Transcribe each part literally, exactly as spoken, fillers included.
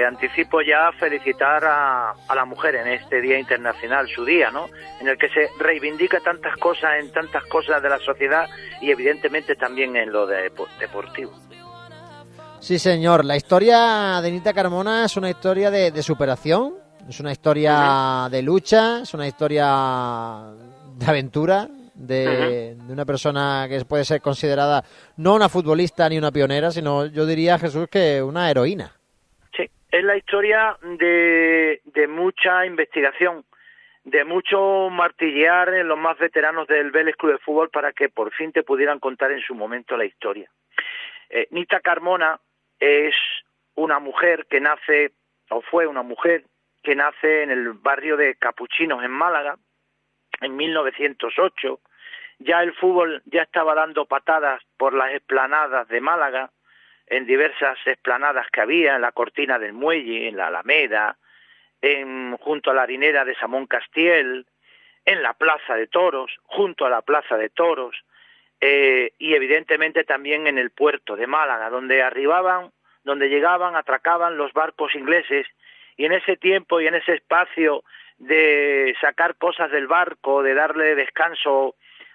anticipo ya felicitar a, a la mujer en este Día Internacional, su día, ¿no? En el que se reivindica tantas cosas en tantas cosas de la sociedad y evidentemente también en lo de, deportivo. Sí, señor. La historia de Nita Carmona es una historia de, de superación, es una historia uh-huh. de lucha, es una historia de aventura, de, uh-huh. de una persona que puede ser considerada no una futbolista ni una pionera, sino yo diría, Jesús, que una heroína. Sí, es la historia de, de mucha investigación, de mucho martillear en los más veteranos del Vélez Club de Fútbol para que por fin te pudieran contar en su momento la historia. Eh, Nita Carmona es una mujer que nace, o fue una mujer, que nace en el barrio de Capuchinos, en Málaga, en mil novecientos ocho. Ya el fútbol ya estaba dando patadas por las explanadas de Málaga, en diversas explanadas que había, en la Cortina del Muelle, en la Alameda, en, junto a la harinera de Samón Castiel, en la Plaza de Toros, junto a la Plaza de Toros, eh, y evidentemente también en el puerto de Málaga, donde arribaban, donde llegaban, atracaban los barcos ingleses, y en ese tiempo y en ese espacio de sacar cosas del barco, de darle descanso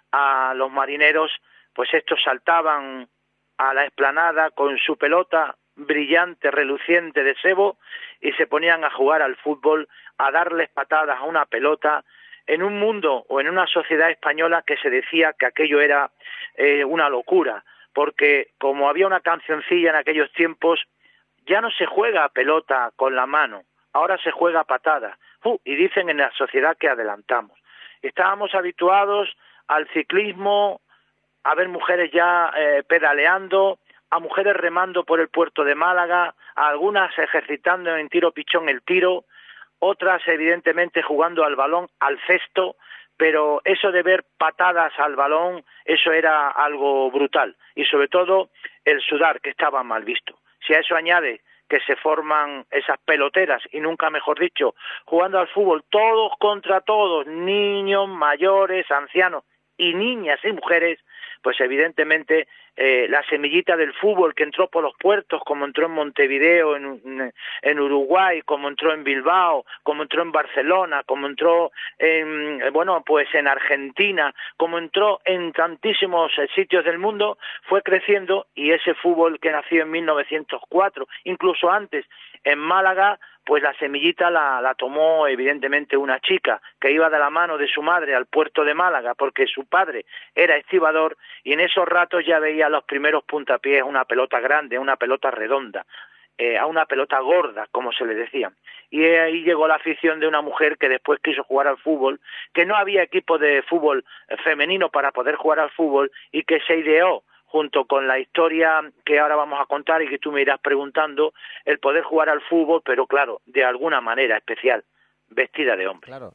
a los marineros, pues estos saltaban a la explanada con su pelota brillante, reluciente de sebo, y se ponían a jugar al fútbol, a darles patadas a una pelota, en un mundo o en una sociedad española que se decía que aquello era eh, una locura, porque como había una cancioncilla en aquellos tiempos, ya no se juega a pelota con la mano, ahora se juega a patadas, uh, y dicen en la sociedad que adelantamos. Estábamos habituados al ciclismo, a ver mujeres ya eh, pedaleando, a mujeres remando por el puerto de Málaga, a algunas ejercitando en tiro pichón el tiro, otras evidentemente jugando al balón, al cesto, pero eso de ver patadas al balón, eso era algo brutal, y sobre todo el sudar, que estaba mal visto. Si a eso añade que se forman esas peloteras, y nunca mejor dicho, jugando al fútbol todos contra todos, niños, mayores, ancianos y niñas y mujeres, pues evidentemente eh, la semillita del fútbol que entró por los puertos, como entró en Montevideo, en, en Uruguay, como entró en Bilbao, como entró en Barcelona, como entró en, bueno, pues en Argentina, como entró en tantísimos sitios del mundo, fue creciendo, y ese fútbol que nació en mil novecientos cuatro, incluso antes, en Málaga, pues la semillita la, la tomó evidentemente una chica que iba de la mano de su madre al puerto de Málaga porque su padre era estibador, y en esos ratos ya veía los primeros puntapiés, una pelota grande, una pelota redonda, eh, a una pelota gorda, como se le decía. Y ahí llegó la afición de una mujer que después quiso jugar al fútbol, que no había equipo de fútbol femenino para poder jugar al fútbol, y que se ideó, junto con la historia que ahora vamos a contar y que tú me irás preguntando, el poder jugar al fútbol, pero claro, de alguna manera especial, vestida de hombre. Claro.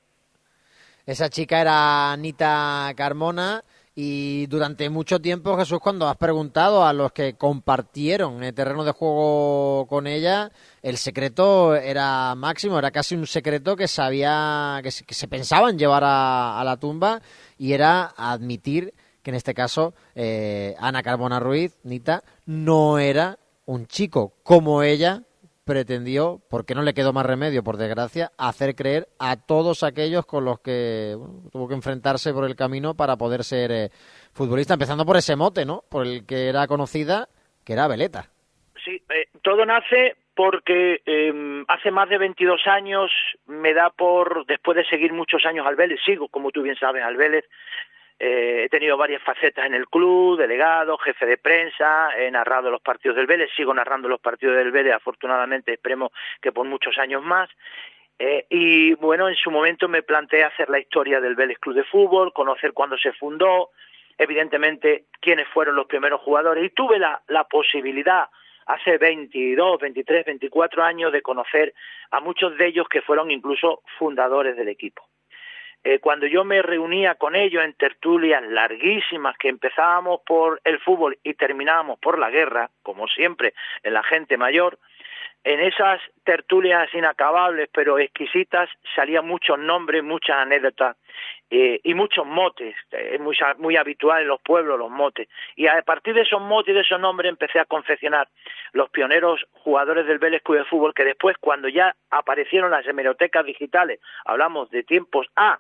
Esa chica era Nita Carmona, y durante mucho tiempo, Jesús, cuando has preguntado a los que compartieron el terreno de juego con ella, el secreto era máximo, era casi un secreto que sabía, que se, que se pensaban llevar a, a la tumba, y era admitir que en este caso eh, Ana Carmona Ruiz, Nita, no era un chico como ella pretendió, porque no le quedó más remedio, por desgracia, hacer creer a todos aquellos con los que bueno, tuvo que enfrentarse por el camino para poder ser eh, futbolista, empezando por ese mote, ¿no? Por el que era conocida, que era Veleta. Sí, eh, todo nace porque eh, hace más de veintidós años me da por, después de seguir muchos años al Vélez, sigo, como tú bien sabes, al Vélez. Eh, he tenido varias facetas en el club, delegado, jefe de prensa, he narrado los partidos del Vélez, sigo narrando los partidos del Vélez, afortunadamente, esperemos que por muchos años más. Eh, y bueno, en su momento me planteé hacer la historia del Vélez Club de Fútbol, conocer cuándo se fundó, evidentemente quiénes fueron los primeros jugadores, y tuve la, la posibilidad hace veintidós, veintitrés, veinticuatro años de conocer a muchos de ellos que fueron incluso fundadores del equipo. Eh, cuando yo me reunía con ellos en tertulias larguísimas, que empezábamos por el fútbol y terminábamos por la guerra, como siempre en la gente mayor, en esas tertulias inacabables pero exquisitas salían muchos nombres, muchas anécdotas eh, y muchos motes. Es muy, muy habitual en los pueblos los motes. Y a partir de esos motes y de esos nombres empecé a confeccionar los pioneros jugadores del Vélez Club de Fútbol, que después, cuando ya aparecieron las hemerotecas digitales, hablamos de tiempos A,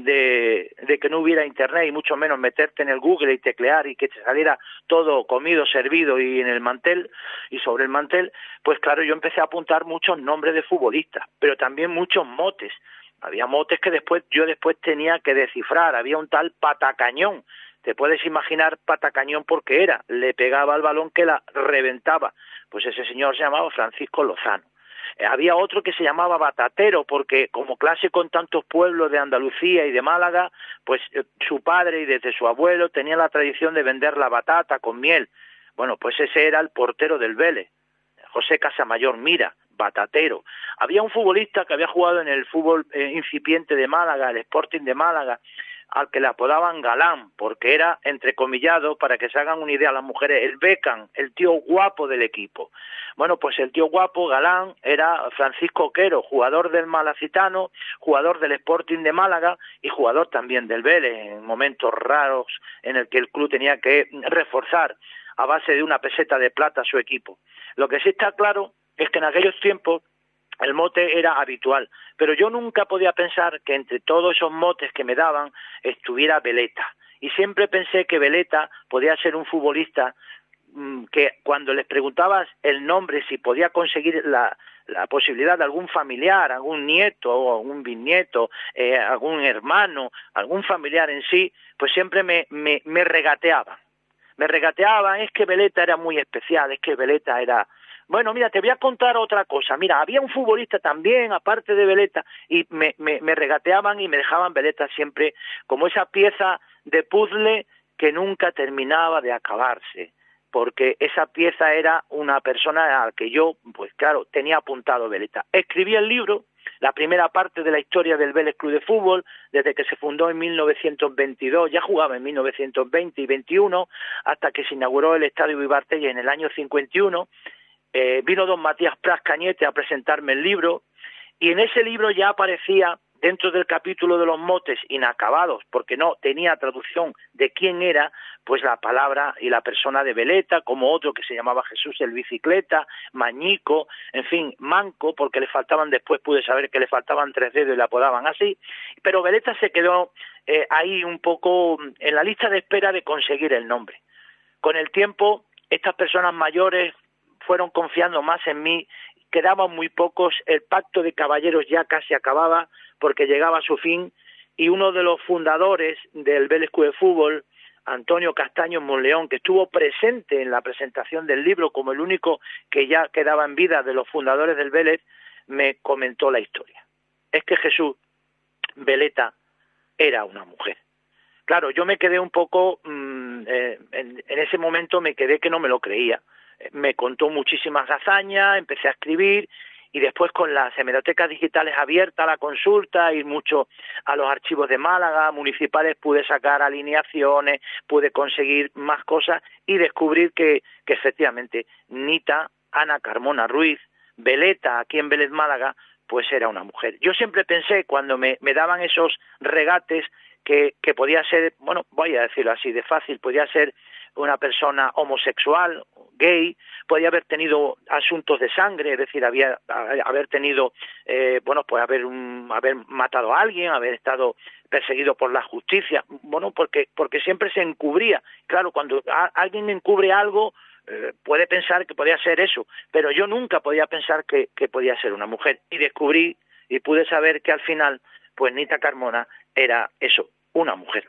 de, de que no hubiera internet y mucho menos meterte en el Google y teclear y que te saliera todo comido, servido y en el mantel y sobre el mantel, pues claro, yo empecé a apuntar muchos nombres de futbolistas, pero también muchos motes. Había motes que después yo después tenía que descifrar. Había un tal Patacañón. Te puedes imaginar Patacañón porque era, le pegaba al balón que la reventaba. Pues ese señor se llamaba Francisco Lozano. Eh, había otro que se llamaba Batatero, porque como clásico en tantos pueblos de Andalucía y de Málaga, pues eh, su padre y desde su abuelo tenían la tradición de vender la batata con miel. Bueno, pues ese era el portero del Vélez, José Casamayor Mira, Batatero. Había un futbolista que había jugado en el fútbol eh, incipiente de Málaga, el Sporting de Málaga, al que le apodaban Galán, porque era entrecomillado, para que se hagan una idea las mujeres, el Beckham, el tío guapo del equipo. Bueno, pues el tío guapo, Galán, era Francisco Quero, jugador del Malacitano, jugador del Sporting de Málaga y jugador también del Vélez, en momentos raros en el que el club tenía que reforzar a base de una peseta de plata a su equipo. Lo que sí está claro es que en aquellos tiempos el mote era habitual, pero yo nunca podía pensar que entre todos esos motes que me daban estuviera Veleta. Y siempre pensé que Veleta podía ser un futbolista mmm, que cuando les preguntabas el nombre, si podía conseguir la, la posibilidad de algún familiar, algún nieto o algún bisnieto, eh, algún hermano, algún familiar en sí, pues siempre me, me, me regateaban. Me regateaban, es que Veleta era muy especial, es que Veleta era... Bueno, mira, te voy a contar otra cosa. Mira, había un futbolista también, aparte de Veleta, y me, me, me regateaban y me dejaban Veleta siempre como esa pieza de puzzle que nunca terminaba de acabarse, porque esa pieza era una persona a la que yo, pues claro, tenía apuntado Veleta. Escribí el libro, la primera parte de la historia del Vélez Club de Fútbol, desde que se fundó en mil novecientos veintidós, ya jugaba en mil novecientos veinte y veintiuno, hasta que se inauguró el Estadio Vivartella en el año cincuenta y uno. Eh, vino don Matías Pras Cañete a presentarme el libro, y en ese libro ya aparecía, dentro del capítulo de los motes inacabados, porque no tenía traducción de quién era, pues la palabra y la persona de Veleta, como otro que se llamaba Jesús el Bicicleta, Mañico, en fin, Manco, porque le faltaban, después pude saber que le faltaban tres dedos y le apodaban así, pero Veleta se quedó eh, ahí un poco en la lista de espera de conseguir el nombre. Con el tiempo, estas personas mayores fueron confiando más en mí, quedaban muy pocos, el pacto de caballeros ya casi acababa porque llegaba a su fin, y uno de los fundadores del Vélez Club de Fútbol, Antonio Castaño Monleón, que estuvo presente en la presentación del libro como el único que ya quedaba en vida de los fundadores del Vélez, me comentó la historia. Es que Jesús, Veleta, era una mujer. Claro, yo me quedé un poco, mmm, eh, en, en ese momento me quedé que no me lo creía. Me contó muchísimas hazañas, empecé a escribir, y después con las hemerotecas digitales abiertas a la consulta, ir mucho a los archivos de Málaga, municipales, pude sacar alineaciones, pude conseguir más cosas y descubrir que, que efectivamente Nita Ana Carmona Ruiz, Veleta, aquí en Vélez Málaga, pues era una mujer. Yo siempre pensé, cuando me, me daban esos regates, que, que podía ser, bueno, voy a decirlo así de fácil, podía ser una persona homosexual, gay, podía haber tenido asuntos de sangre, es decir, había haber tenido, eh, bueno, pues haber un, haber matado a alguien, haber estado perseguido por la justicia, bueno, porque porque siempre se encubría. Claro, cuando a, alguien encubre algo, eh, puede pensar que podía ser eso, pero yo nunca podía pensar que, que podía ser una mujer, y descubrí y pude saber que al final, pues Nita Carmona era eso, una mujer.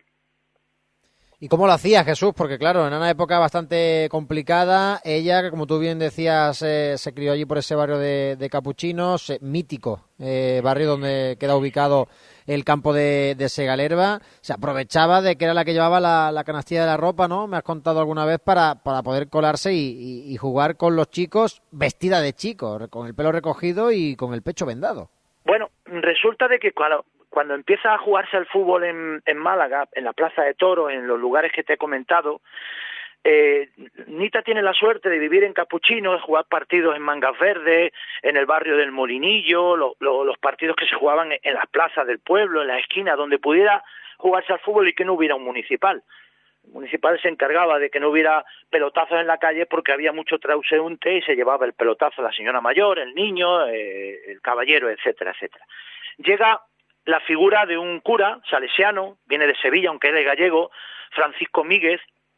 ¿Y cómo lo hacía Jesús? Porque claro, en una época bastante complicada, ella, que como tú bien decías, eh, se crió allí por ese barrio de, de capuchinos, eh, mítico, eh, barrio donde queda ubicado el campo de, de Segalerba. Se aprovechaba de que era la que llevaba la, la canastilla de la ropa, ¿no? Me has contado alguna vez, para, para poder colarse y, y, y jugar con los chicos vestida de chico, con el pelo recogido y con el pecho vendado. Bueno, resulta de que cuando... Cuando empieza a jugarse el fútbol en, en Málaga, en la Plaza de Toros, en los lugares que te he comentado, Eh, Nita tiene la suerte de vivir en Capuchino, de jugar partidos en Mangas Verdes, en el barrio del Molinillo, lo, lo, los partidos que se jugaban en, en las plazas del pueblo, en las esquinas, donde pudiera jugarse al fútbol y que no hubiera un municipal. El municipal se encargaba de que no hubiera pelotazos en la calle porque había mucho transeúnte y se llevaba el pelotazo la señora mayor, el niño, eh, el caballero, etcétera, etcétera. Llega la figura de un cura salesiano, viene de Sevilla, aunque él es gallego, Francisco Míguez,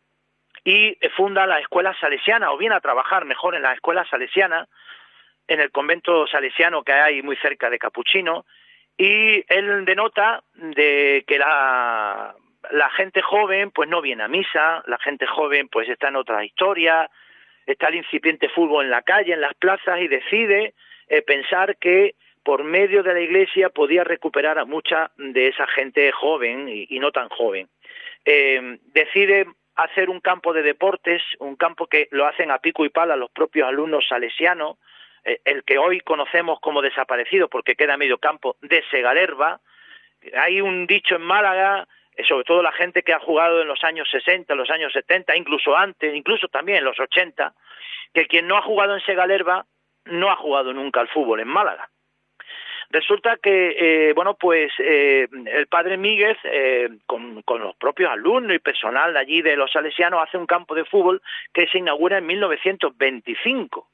y funda la escuela salesiana, o viene a trabajar mejor en la escuela salesiana, en el convento salesiano que hay muy cerca de Capuchino, y él denota de que la, la gente joven pues no viene a misa, la gente joven pues está en otras historias, está el incipiente fútbol en la calle, en las plazas, y decide eh, pensar que por medio de la iglesia podía recuperar a mucha de esa gente joven y, y no tan joven. Eh, decide hacer un campo de deportes, un campo que lo hacen a pico y pala los propios alumnos salesianos, eh, el que hoy conocemos como desaparecido porque queda medio campo de Segalerba. Hay un dicho en Málaga, eh, sobre todo la gente que ha jugado en los años sesenta, los años setenta, incluso antes, incluso también en los ochenta, que quien no ha jugado en Segalerba no ha jugado nunca al fútbol en Málaga. Resulta que, eh, bueno, pues eh, el padre Míguez, eh, con, con los propios alumnos y personal de allí de los salesianos, hace un campo de fútbol que se inaugura en mil novecientos veinticinco.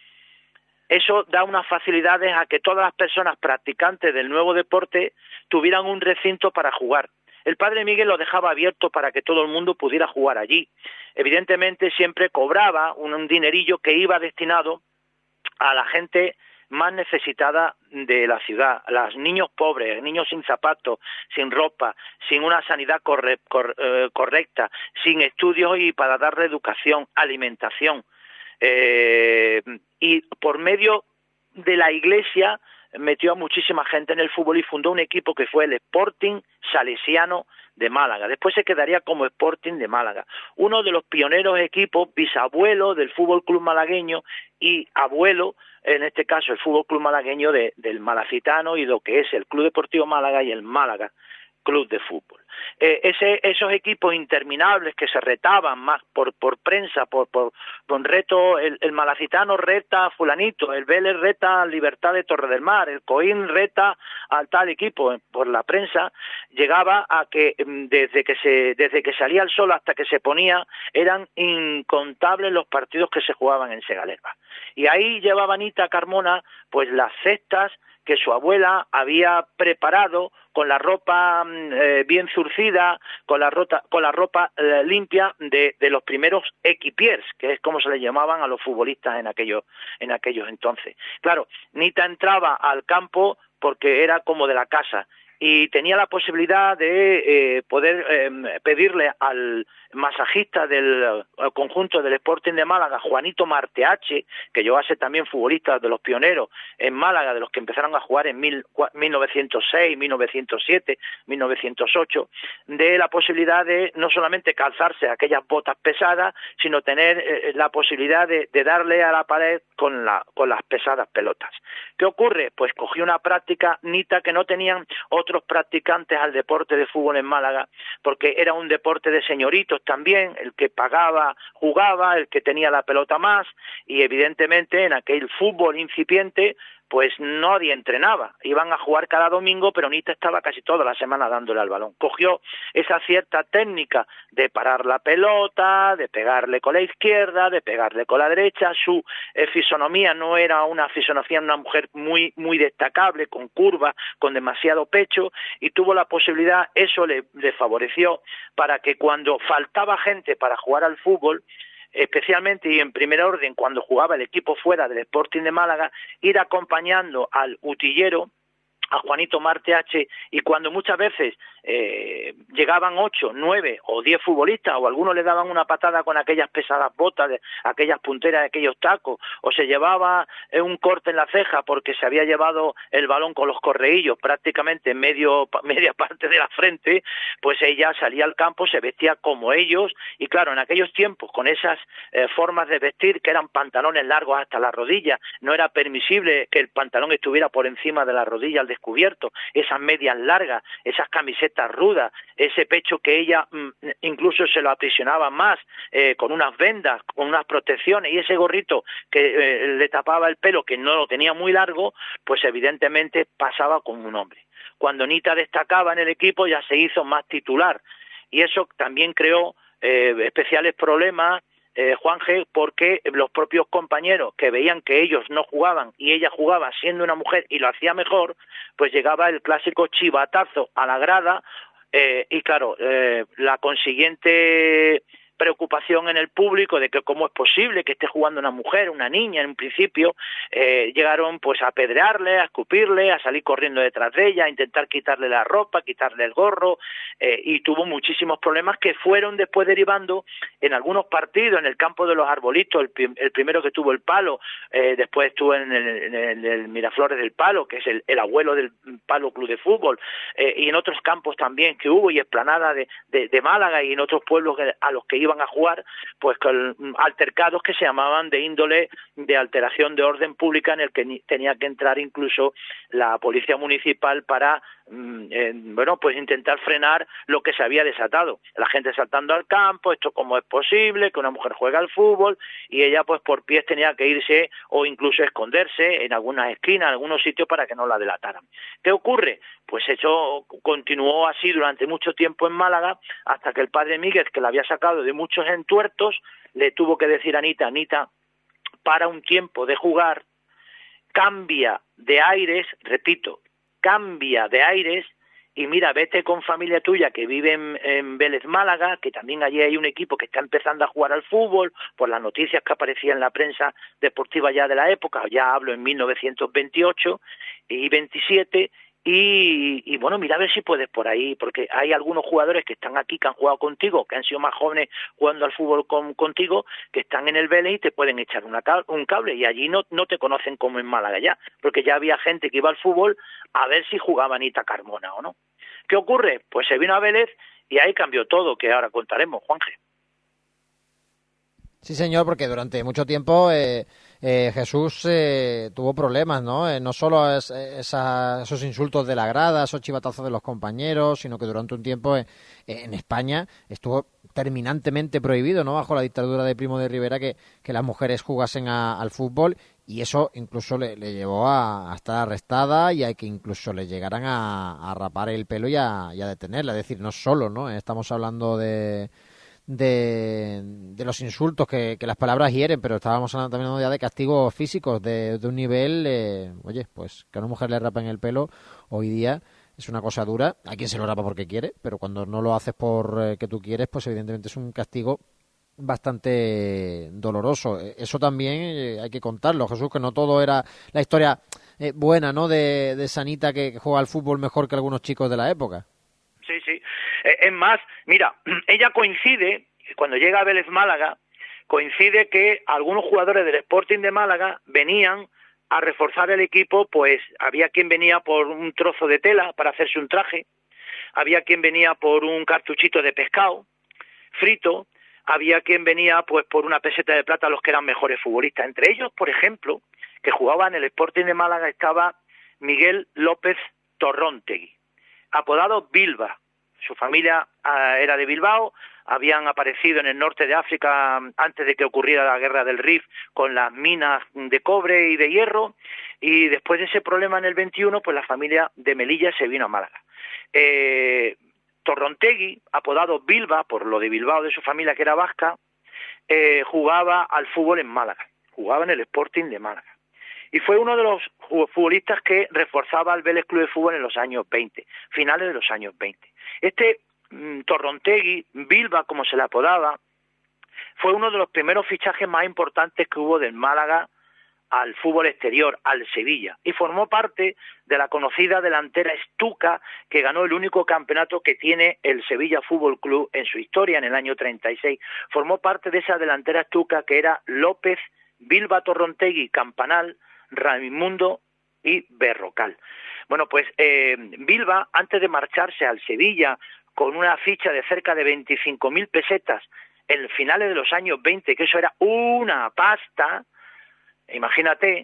Eso da unas facilidades a que todas las personas practicantes del nuevo deporte tuvieran un recinto para jugar. El padre Míguez lo dejaba abierto para que todo el mundo pudiera jugar allí. Evidentemente siempre cobraba un, un dinerillo que iba destinado a la gente más necesitada de la ciudad, los niños pobres, niños sin zapatos, sin ropa, sin una sanidad corre, cor, eh, correcta, sin estudios y para darle educación, alimentación. Eh, y por medio de la iglesia metió a muchísima gente en el fútbol y fundó un equipo que fue el Sporting Salesiano de Málaga. Después se quedaría como Sporting de Málaga. Uno de los pioneros equipos, bisabuelo del Fútbol Club Malagueño y abuelo, en este caso el Fútbol Club Malagueño de, del Malacitano y lo que es el Club Deportivo Málaga y el Málaga Club de Fútbol. Eh, ese, esos equipos interminables que se retaban más por, por prensa, por, por, por reto, el, el Malacitano reta a fulanito, el Vélez reta a Libertad de Torre del Mar, el Coín reta al tal equipo, por la prensa, llegaba a que desde que se, desde que salía el sol hasta que se ponía, eran incontables los partidos que se jugaban en Segalerba. Y ahí llevaba Anita Carmona pues las cestas que su abuela había preparado con la ropa eh, bien zurcida, con la, rota, con la ropa eh, limpia de, de los primeros equipiers, que es como se le llamaban a los futbolistas en aquellos, en aquellos entonces. Claro, Nita entraba al campo porque era como de la casa y tenía la posibilidad de eh, poder eh, pedirle al masajista del conjunto del Sporting de Málaga, Juanito Marteache, que llevase también futbolistas de los pioneros en Málaga, de los que empezaron a jugar en mil novecientos seis, mil novecientos siete, mil novecientos ocho, de la posibilidad de no solamente calzarse aquellas botas pesadas, sino tener eh, la posibilidad de, de darle a la pared con, la, con las pesadas pelotas. ¿Qué ocurre? Pues cogió una práctica Nita que no tenían otros practicantes al deporte de fútbol en Málaga, porque era un deporte de señoritos también, el que pagaba jugaba, el que tenía la pelota más, y evidentemente en aquel fútbol incipiente pues nadie entrenaba, iban a jugar cada domingo, pero Nita estaba casi toda la semana dándole al balón. Cogió esa cierta técnica de parar la pelota, de pegarle con la izquierda, de pegarle con la derecha. Su eh, fisonomía no era una fisonomía de una mujer muy muy destacable, con curvas, con demasiado pecho, y tuvo la posibilidad, eso le, le favoreció, para que cuando faltaba gente para jugar al fútbol, especialmente y en primer orden cuando jugaba el equipo fuera del Sporting de Málaga, ir acompañando al utillero, a Juanito Marteache, y cuando muchas veces eh, llegaban ocho, nueve o diez futbolistas, o algunos le daban una patada con aquellas pesadas botas, de, aquellas punteras de aquellos tacos, o se llevaba eh, un corte en la ceja porque se había llevado el balón con los correillos prácticamente en medio, media parte de la frente, pues ella salía al campo, se vestía como ellos, y claro, en aquellos tiempos, con esas eh, formas de vestir, que eran pantalones largos hasta la rodilla, no era permisible que el pantalón estuviera por encima de la rodilla al descubierto, descubierto, esas medias largas, esas camisetas rudas, ese pecho que ella mm, incluso se lo aprisionaba más, eh, con unas vendas, con unas protecciones, y ese gorrito que eh, le tapaba el pelo, que no lo tenía muy largo, pues evidentemente pasaba como un hombre. Cuando Nita destacaba en el equipo ya se hizo más titular, y eso también creó eh, especiales problemas, eh, Juan G., porque los propios compañeros que veían que ellos no jugaban y ella jugaba siendo una mujer y lo hacía mejor, pues llegaba el clásico chivatazo a la grada, eh, y claro, eh, la consiguiente preocupación en el público de que cómo es posible que esté jugando una mujer, una niña en un principio, eh, llegaron pues a apedrearle, a escupirle, a salir corriendo detrás de ella, a intentar quitarle la ropa, quitarle el gorro, eh, y tuvo muchísimos problemas que fueron después derivando en algunos partidos, en el campo de los Arbolitos, el, el primero que tuvo el Palo, eh, después estuvo en el, en el, el Miraflores del Palo, que es el, el abuelo del Palo Club de Fútbol, eh, y en otros campos también que hubo, y Esplanada de, de, de Málaga, y en otros pueblos que, a los que iban a jugar, pues con altercados que se llamaban de índole de alteración de orden pública, en el que tenía que entrar incluso la policía municipal para eh, bueno, pues intentar frenar lo que se había desatado. La gente saltando al campo, esto cómo es posible, que una mujer juega al fútbol, y ella pues por pies tenía que irse o incluso esconderse en algunas esquinas, en algunos sitios para que no la delataran. ¿Qué ocurre? Pues eso continuó así durante mucho tiempo en Málaga, hasta que el padre Miguel, que la había sacado de muchos entuertos, le tuvo que decir a Anita, Anita, para un tiempo de jugar, cambia de aires, repito, cambia de aires, y mira, vete con familia tuya que vive en, en Vélez Málaga, que también allí hay un equipo que está empezando a jugar al fútbol, por las noticias que aparecían en la prensa deportiva ya de la época, ya hablo en mil novecientos veintiocho y veintisiete, y, y bueno, mira a ver si puedes por ahí, porque hay algunos jugadores que están aquí, que han jugado contigo, que han sido más jóvenes jugando al fútbol con, contigo, que están en el Vélez y te pueden echar una, un cable, y allí no, no te conocen como en Málaga ya, porque ya había gente que iba al fútbol a ver si jugaba Anita Carmona o no. ¿Qué ocurre? Pues se vino a Vélez y ahí cambió todo, que ahora contaremos, Juanje. Sí, señor, porque durante mucho tiempo eh, eh, Jesús eh, tuvo problemas, ¿no? Eh, no solo es, esa, esos insultos de la grada, esos chivatazos de los compañeros, sino que durante un tiempo eh, en España estuvo terminantemente prohibido, ¿no? Bajo la dictadura de Primo de Rivera, que, que las mujeres jugasen a, al fútbol, y eso incluso le, le llevó a, a estar arrestada y a que incluso le llegaran a, a rapar el pelo y a, y a detenerla. Es decir, no solo, ¿no? Estamos hablando de... De, de los insultos que, que las palabras hieren, pero estábamos hablando también ya de castigos físicos de, de un nivel, eh, oye, pues que a una mujer le rapen el pelo hoy día es una cosa dura. A quien se lo rapa porque quiere, pero cuando no lo haces por eh, que tú quieres, pues evidentemente es un castigo bastante doloroso. Eso también eh, hay que contarlo, Jesús, que no todo era la historia eh, buena, ¿no? De, de Sanita, que, que juega al fútbol mejor que algunos chicos de la época. Sí, sí. Es más, mira, ella coincide, cuando llega a Vélez Málaga, coincide que algunos jugadores del Sporting de Málaga venían a reforzar el equipo, pues había quien venía por un trozo de tela para hacerse un traje, había quien venía por un cartuchito de pescado frito, había quien venía pues por una peseta de plata, los que eran mejores futbolistas. Entre ellos, por ejemplo, que jugaban en el Sporting de Málaga, estaba Miguel López Torrontegui, apodado Bilba. Su familia uh, era de Bilbao, habían aparecido en el norte de África antes de que ocurriera la guerra del Rif con las minas de cobre y de hierro, y después de ese problema en el veintiuno, pues la familia de Melilla se vino a Málaga. Eh, Torrontegui, apodado Bilba, por lo de Bilbao de su familia que era vasca, eh, jugaba al fútbol en Málaga, jugaba en el Sporting de Málaga. Y fue uno de los futbolistas que reforzaba al Vélez Club de Fútbol en los años veinte, finales de los años veinte. Este mmm, Torrontegui, Bilba, como se le apodaba, fue uno de los primeros fichajes más importantes que hubo del Málaga al fútbol exterior, al Sevilla, y formó parte de la conocida delantera Stuka, que ganó el único campeonato que tiene el Sevilla Fútbol Club en su historia en el año treinta y seis. Formó parte de esa delantera Stuka que era López, Bilba, Torrontegui, Campanal, Raimundo y Berrocal. Bueno, pues eh, Bilba, antes de marcharse al Sevilla con una ficha de cerca de veinticinco mil pesetas en finales de los años veinte, que eso era una pasta, imagínate,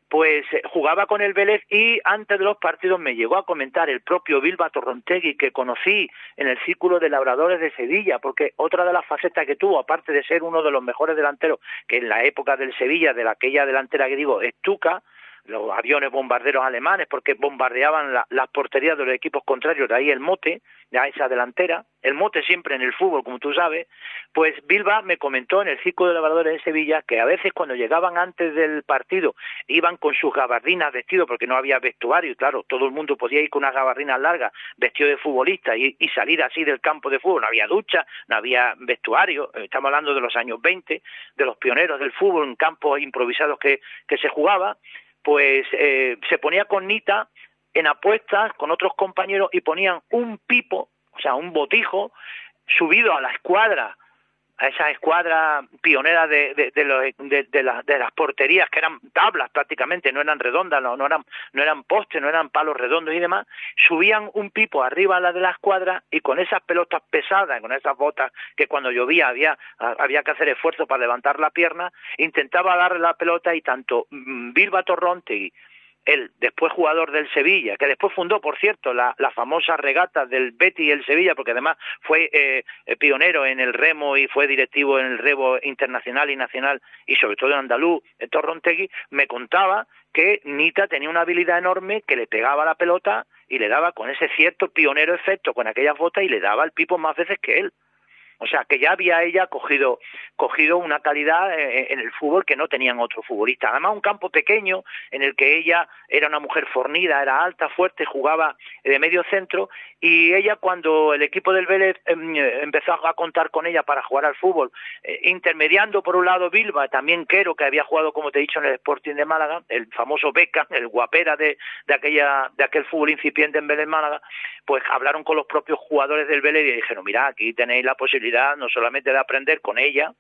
pues eh, jugaba con el Vélez y antes de los partidos me llegó a comentar el propio Bilba Torrontegui, que conocí en el Círculo de Labradores de Sevilla, porque otra de las facetas que tuvo, aparte de ser uno de los mejores delanteros, que en la época del Sevilla, de la aquella delantera que digo, Stuka, los aviones bombarderos alemanes, porque bombardeaban la, las porterías de los equipos contrarios, de ahí el mote, de esa delantera, el mote siempre en el fútbol, como tú sabes, pues Bilba me comentó en el Círculo de Labradores de Sevilla que a veces cuando llegaban antes del partido iban con sus gabardinas vestidos, porque no había vestuario, y claro, todo el mundo podía ir con unas gabardinas largas, vestido de futbolista, y, y salir así del campo de fútbol, no había ducha, no había vestuario, estamos hablando de los años veinte, de los pioneros del fútbol en campos improvisados que, que se jugaba, pues eh, se ponía con Nita en apuestas con otros compañeros y ponían un pipo, o sea, un botijo, subido a la escuadra, a esa escuadra pionera de, de, de, los, de, de, la, de las porterías, que eran tablas prácticamente, no eran redondas, no, no eran no eran postes, no eran palos redondos y demás, subían un pipo arriba a la de la escuadra y con esas pelotas pesadas, con esas botas que cuando llovía había, había que hacer esfuerzo para levantar la pierna, intentaba darle la pelota y tanto Bilba Torrontegui, él, después jugador del Sevilla, que después fundó, por cierto, la, la famosa regata del Betis y el Sevilla, porque además fue eh, pionero en el remo y fue directivo en el remo internacional y nacional, y sobre todo en andaluz, Torrontegui, me contaba que Nita tenía una habilidad enorme, que le pegaba la pelota y le daba con ese cierto pionero efecto, con aquellas botas, y le daba el pipo más veces que él. O sea, que ya había ella cogido cogido una calidad en el fútbol que no tenían otros futbolistas. Además, un campo pequeño en el que ella era una mujer fornida, era alta, fuerte, jugaba de medio centro, y ella, cuando el equipo del Vélez eh, empezó a contar con ella para jugar al fútbol, eh, intermediando por un lado Bilba, también Quero, que había jugado, como te he dicho, en el Sporting de Málaga, el famoso Beckham, el guapera de, de aquella de aquel fútbol incipiente en Vélez Málaga, pues hablaron con los propios jugadores del Vélez y dijeron, mira, aquí tenéis la posibilidad no solamente de aprender con ella,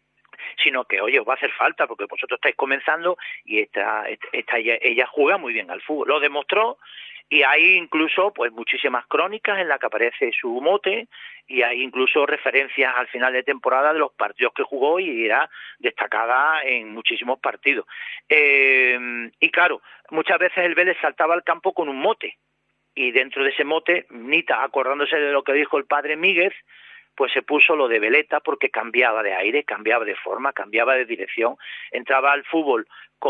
sino que, oye, os va a hacer falta porque vosotros estáis comenzando y esta, esta, ella, ella juega muy bien al fútbol. Lo demostró, y hay incluso pues muchísimas crónicas en las que aparece su mote, y hay incluso referencias al final de temporada de los partidos que jugó, y era destacada en muchísimos partidos. Eh, y claro, muchas veces el Vélez saltaba al campo con un mote, y dentro de ese mote, Nita, acordándose de lo que dijo el padre Míguez, pues se puso lo de veleta, porque cambiaba de aire, cambiaba de forma, cambiaba de dirección, entraba al fútbol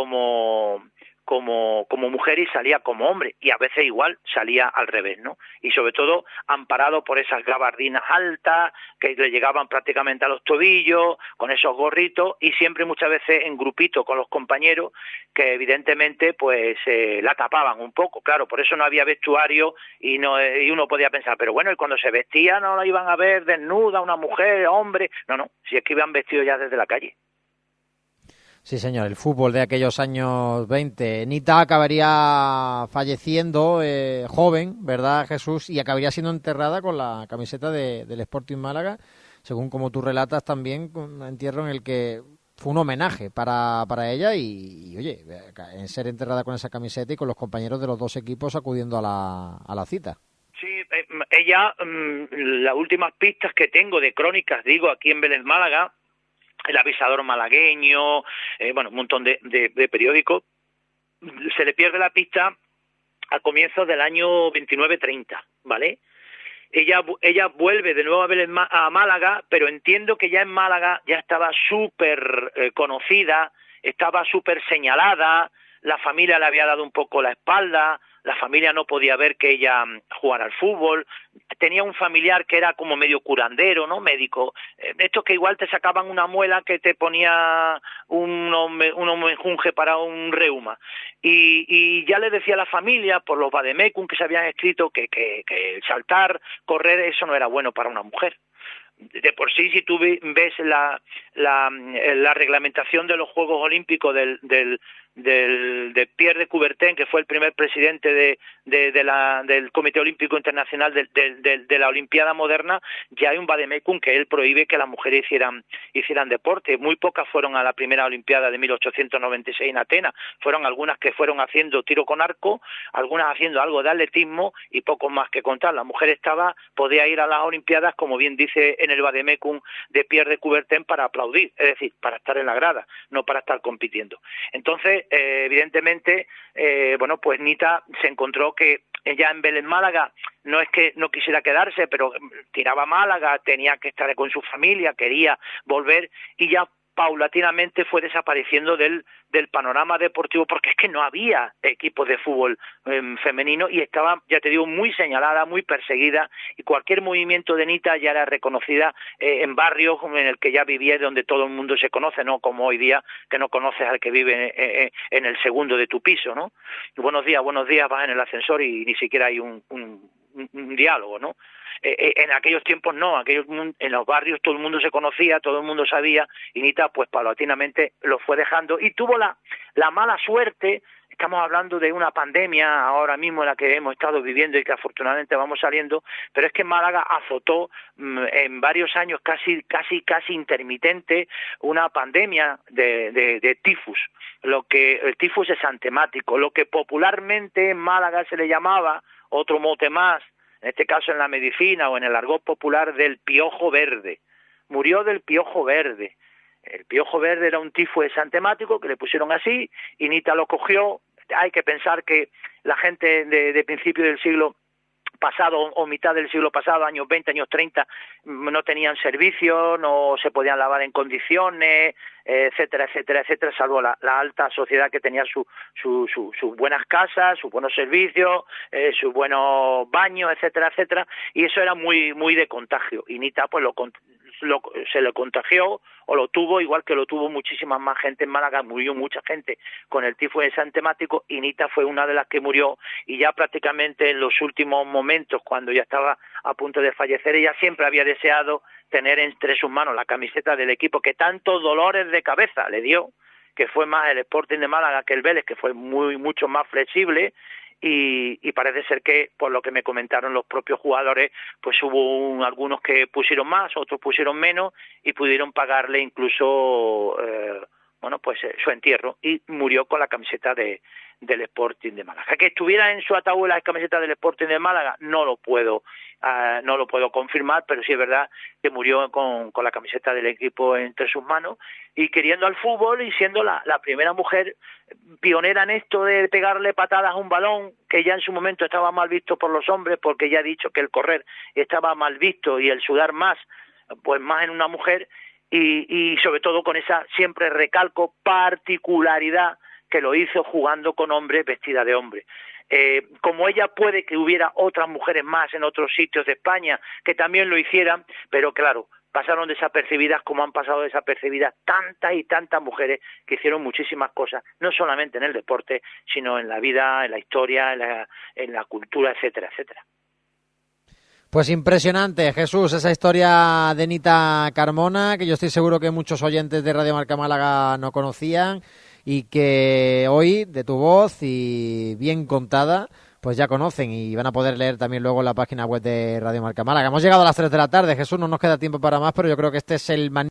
como como como mujer y salía como hombre, y a veces igual salía al revés, ¿no? Y sobre todo amparado por esas gabardinas altas que le llegaban prácticamente a los tobillos, con esos gorritos, y siempre muchas veces en grupito con los compañeros que evidentemente pues eh, la tapaban un poco, claro, por eso no había vestuario, y no y uno podía pensar, pero bueno, y cuando se vestía no la iban a ver desnuda, una mujer, hombre, no, no, si es que iban vestidos ya desde la calle. Sí, señor, el fútbol de aquellos años veinte. Nita acabaría falleciendo eh, joven, ¿verdad, Jesús? Y acabaría siendo enterrada con la camiseta de, del Sporting Málaga, según como tú relatas también, un entierro en el que fue un homenaje para, para ella y, y, oye, en ser enterrada con esa camiseta y con los compañeros de los dos equipos acudiendo a la, a la cita. Sí, eh, ella, mmm, las últimas pistas que tengo de crónicas, digo, aquí en Vélez Málaga, el Avisador Malagueño, eh, bueno, un montón de, de, de periódicos, se le pierde la pista a comienzos del año veintinueve treinta, ¿vale? Ella ella vuelve de nuevo a, Vélez, a Málaga, pero entiendo que ya en Málaga ya estaba súper eh, conocida, estaba súper señalada, la familia le había dado un poco la espalda, la familia no podía ver que ella jugara al fútbol, tenía un familiar que era como medio curandero, ¿no? Médico, eh, estos que igual te sacaban una muela que te ponía un, un menjunje para un reuma, y, y ya le decía a la familia, por los vademecum que se habían escrito, que, que, que saltar, correr, eso no era bueno para una mujer. De por sí, si tú ves la, la, la reglamentación de los Juegos Olímpicos del, del, del, de Pierre de Coubertin, que fue el primer presidente de, de, de la, del Comité Olímpico Internacional de, de, de, de la Olimpiada Moderna, ya hay un vademecum que él prohíbe que las mujeres hicieran, hicieran deporte. Muy pocas fueron a la primera Olimpiada de mil ochocientos noventa y seis en Atenas, fueron algunas que fueron haciendo tiro con arco, algunas haciendo algo de atletismo y poco más que contar. La mujer estaba, podía ir a las Olimpiadas, como bien dice en el vademecum de Pierre de Coubertin, para aplaudir, es decir, para estar en la grada, no para estar compitiendo. Entonces, eh, evidentemente, eh, bueno, pues Nita se encontró que ella en Vélez Málaga no es que no quisiera quedarse, pero tiraba a Málaga, tenía que estar con su familia, quería volver y ya paulatinamente fue desapareciendo del, del panorama deportivo porque es que no había equipos de fútbol eh, femenino y estaba, ya te digo, muy señalada, muy perseguida y cualquier movimiento de Nita ya era reconocida eh, en barrios en el que ya vivía donde todo el mundo se conoce, no como hoy día que no conoces al que vive eh, eh, en el segundo de tu piso, ¿no? Y buenos días, buenos días, vas en el ascensor y ni siquiera hay un, un, un, un diálogo, ¿no? Eh, en aquellos tiempos no, aquellos, en los barrios todo el mundo se conocía, todo el mundo sabía, y Nita pues paulatinamente lo fue dejando y tuvo la, la mala suerte, estamos hablando de una pandemia ahora mismo en la que hemos estado viviendo y que afortunadamente vamos saliendo, pero es que Málaga azotó mmm, en varios años casi casi casi intermitente una pandemia de, de, de tifus, lo que el tifus es antemático, lo que popularmente en Málaga se le llamaba, otro mote más, en este caso en la medicina o en el argot popular, del piojo verde. Murió del piojo verde. El piojo verde era un tifus antemático que le pusieron así y Nita lo cogió. Hay que pensar que la gente de, de principio del siglo pasado o mitad del siglo pasado, años veinte, años treinta, no tenían servicio, no se podían lavar en condiciones, etcétera, etcétera, etcétera, salvo la, la alta sociedad que tenía su, su, su, sus buenas casas, sus buenos servicios, eh, sus buenos baños, etcétera, etcétera, y eso era muy muy de contagio. Y Nita pues lo, lo se le contagió o lo tuvo, igual que lo tuvo muchísima más gente en Málaga, murió mucha gente con el tifus antemático y Nita fue una de las que murió y ya prácticamente en los últimos momentos, cuando ya estaba a punto de fallecer, ella siempre había deseado tener entre sus manos la camiseta del equipo que tantos dolores de cabeza le dio, que fue más el Sporting de Málaga que el Vélez, que fue muy mucho más flexible. Y, y parece ser que, por lo que me comentaron los propios jugadores, pues hubo un, algunos que pusieron más, otros pusieron menos y pudieron pagarle incluso, eh, bueno, pues eh, su entierro y murió con la camiseta de del Sporting de Málaga. Que estuviera en su ataúd la camiseta del Sporting de Málaga, no lo puedo uh, no lo puedo confirmar, pero sí es verdad que murió con, con la camiseta del equipo entre sus manos y queriendo al fútbol y siendo la, la primera mujer pionera en esto de pegarle patadas a un balón, que ya en su momento estaba mal visto por los hombres, porque ya he dicho que el correr estaba mal visto y el sudar más, pues más en una mujer, y, y sobre todo con esa, siempre recalco, particularidad que lo hizo jugando con hombres vestida de hombre. Eh, como ella puede que hubiera otras mujeres más en otros sitios de España que también lo hicieran, pero claro, pasaron desapercibidas como han pasado desapercibidas tantas y tantas mujeres que hicieron muchísimas cosas, no solamente en el deporte, sino en la vida, en la historia, en la, en la cultura, etcétera, etcétera. Pues impresionante, Jesús, esa historia de Nita Carmona, que yo estoy seguro que muchos oyentes de Radio Marca Málaga no conocían y que hoy, de tu voz y bien contada, pues ya conocen y van a poder leer también luego en la página web de Radio Marca Málaga. Hemos llegado a las tres de la tarde, Jesús, no nos queda tiempo para más, pero yo creo que este es el magnífico